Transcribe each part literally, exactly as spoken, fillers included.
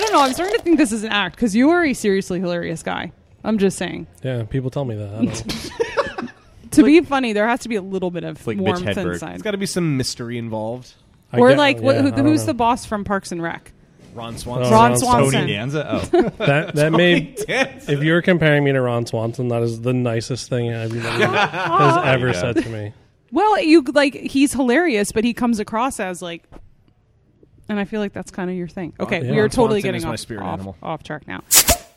don't know. I'm starting to think this is an act because you are a seriously hilarious guy. I'm just saying. Yeah, people tell me that. I don't To be funny, there has to be a little bit of like warmth Mitch Hedberg. inside. There's got to be some mystery involved. I Or get- like, yeah, what, who, I don't who's know. the boss from Parks and Rec? Ron Oh, Swanson. Ron Ron Swanson. Tony Danza? Oh. That that may Danza. if you're comparing me to Ron Swanson, that is the nicest thing everybody has ever Yeah. said to me. Well, you like he's hilarious, but he comes across as like, and I feel like that's kind of your thing. Okay, yeah. we are Ron totally Swanson getting is my off, spirit off, animal. off track now.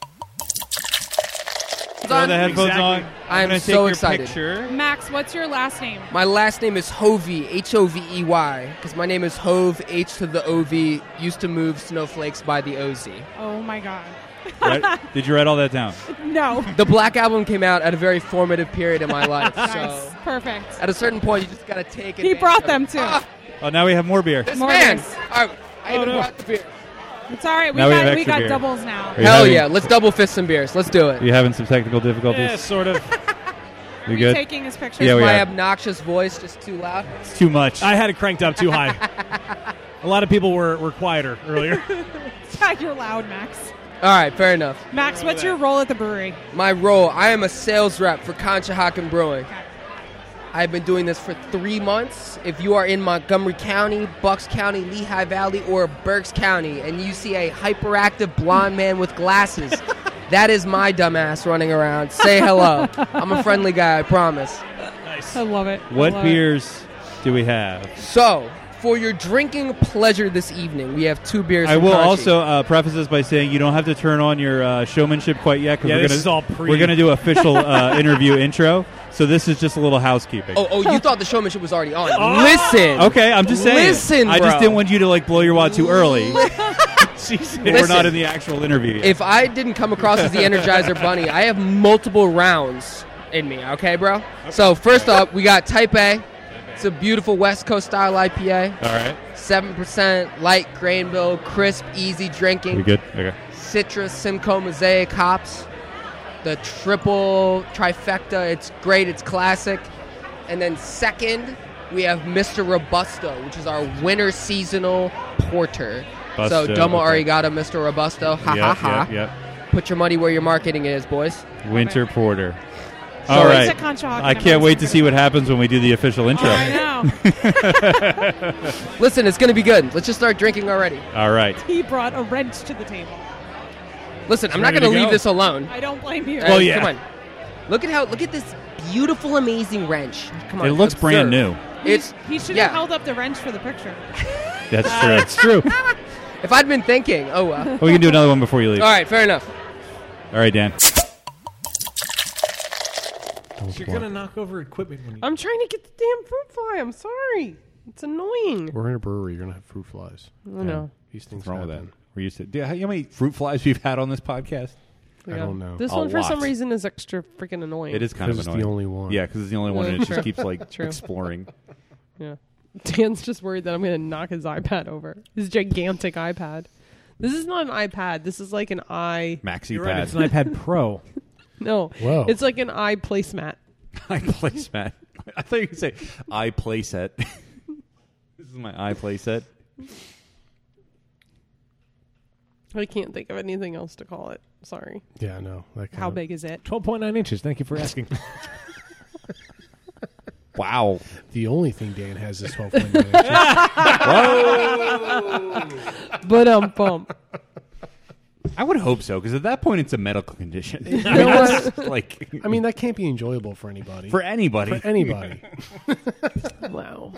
Throw the headphones Exactly. on. I am I'm gonna so take your excited. Picture. Max, what's your last name? My last name is Hovey, H O V E Y, because my name is Hove, H to the O V, used to move snowflakes by the O Z. Oh my God. Right? Did you write all that down? No. The Black Album came out at a very formative period in my life, Nice. so Perfect. at a certain point, you just gotta take it. He brought them too. Ah, Oh, now we have more beer. this More man! beers. All right, I Oh, even no. brought the beer. It's all right. We Now we have got we extra got beer. doubles now. Are you Hell having- yeah, let's double fist some beers. Let's do it. Are you having some technical difficulties? Yeah, sort of. You Are good? taking his picture? Yeah, we My are. obnoxious voice just too loud. It's too much. I had it cranked up too high. A lot of people were, were quieter earlier. You're loud, Max. All right, fair enough. Max, what's your role at the brewery? My role, I am a sales rep for Conshohocken Brewing. I've been doing this for three months. If you are in Montgomery County, Bucks County, Lehigh Valley, or Berks County, and you see a hyperactive blonde man with glasses, that is my dumbass running around. Say hello. I'm a friendly guy, I promise. I love it. I What love it. beers do we have? So, for your drinking pleasure this evening, we have two beers. I from will Conchi. also uh, preface this by saying you don't have to turn on your uh, showmanship quite yet because Yeah, we're this gonna is all pre- we're gonna do official uh, interview intro. So this is just a little housekeeping. Oh, oh, you thought the showmanship was already on. Listen. Okay, I'm just saying. Listen, I just bro. didn't want you to like blow your wad too early. Jesus. We're Listen. not in the actual interview yet. If I didn't come across as the Energizer Bunny, I have multiple rounds in me, okay, bro? So, first up, we got Type A. It's a beautiful West Coast style I P A. All right, seven percent, light grain bill, crisp, easy drinking. we good? Okay. Citrus, Simcoe, Mosaic hops. The triple trifecta, it's great, it's classic. And then second, we have Mister Robusto, which is our winter seasonal porter. so Busto, Domo okay. Arigato, Mister Robusto. Ha ha Yep, ha. yep, yep. Put your money where your marketing is, boys. Winter porter. So All it's right. a Conshohocken I can't wait to episode. see what happens when we do the official intro. Oh, I know. Listen, it's going to be good. Let's just start drinking already. All right. He brought a wrench to the table. Listen, I'm not ready going to to leave go. this alone. I don't blame you. Uh, yeah. Come on. Look at how, look at this beautiful, amazing wrench. Come on. It looks observe. brand new. It's, he should yeah. have held up the wrench for the picture. That's Uh, true. That's true. If I'd been thinking, oh well. Well, we can do another one before you leave. All right, fair enough. All right, Dan. You're going to knock over equipment when you... I'm trying to get the damn fruit fly. I'm sorry. It's annoying. We're in a brewery. You're gonna have fruit flies. I know. These things What's wrong with that? happen. We're used to. Do you know how many fruit flies we've had on this podcast? I don't know. This A one, for some lot. reason, is extra freaking annoying. It is kind of Because it's annoying. the only one. Yeah, because it's the only one, Yeah, and it true. just keeps like True. exploring. Yeah. Dan's just worried that I'm going to knock his iPad over. His gigantic iPad. This is not an iPad. This is like an i. Maxi You're pad. right, it's an iPad Pro. No. Whoa. It's like an i placemat. I place mat. I thought you could say I play set. This is my I play set. I can't think of anything else to call it. Sorry. Yeah, I know. That kind How of- big is it? twelve point nine inches. Thank you for asking. Wow. The only thing Dan has is twelve point nine inches. But um, bump. I would hope so, because at that point it's a medical condition. I mean, know that's like I mean, that can't be enjoyable for anybody. for anybody. For anybody. Wow.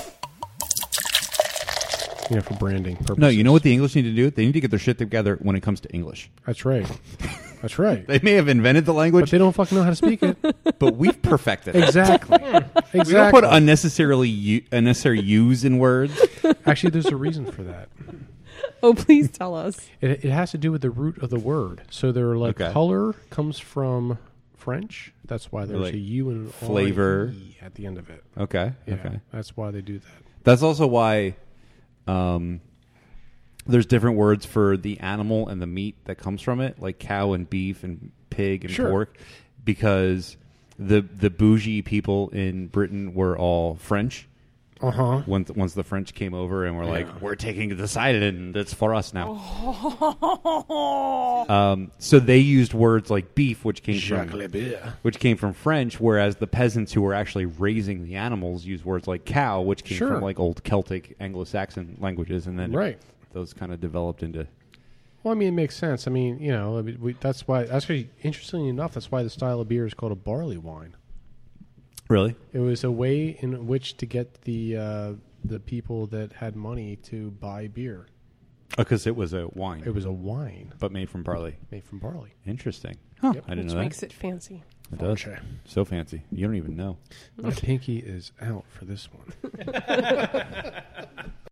Yeah, for branding purposes. No, you know what the English need to do? They need to get their shit together when it comes to English. That's right. That's right. They may have invented the But language, they don't fucking know how to speak it. but we've perfected it. Exactly. We don't Exactly. put unnecessarily u- unnecessary U's in words. Actually, there's a reason for that. Oh, please tell us. It, it has to do with the root of the word. So they're like Okay. color comes from French. That's why there's Like a U and an flavor. R E at the end of it. Okay. Yeah, Okay. that's why they do that. That's also why um, there's different words for the animal and the meat that comes from it, like cow and beef and pig and Sure. pork, because the the bougie people in Britain were all French, Uh huh. Once once the French came over and were like, Yeah. we're taking this island, it's for us now. um, so they used words like beef, which came Jacques from Le Beer. which came from French, whereas the peasants who were actually raising the animals used words like cow, which came Sure. from like old Celtic Anglo-Saxon languages, and then Right. those kind of developed into. Well, I mean, it makes sense. I mean, you know, I mean, we, that's why. Actually, interestingly enough, that's why the style of beer is called a barley wine. Really? It was a way in which to get the uh, the people that had money to buy beer. Because it was a wine. It was a wine but made from barley. made from barley. Interesting. Huh. Yep. I didn't Which know that. makes it fancy. It does. Okay. So fancy. You don't even know. My pinky is out for this one.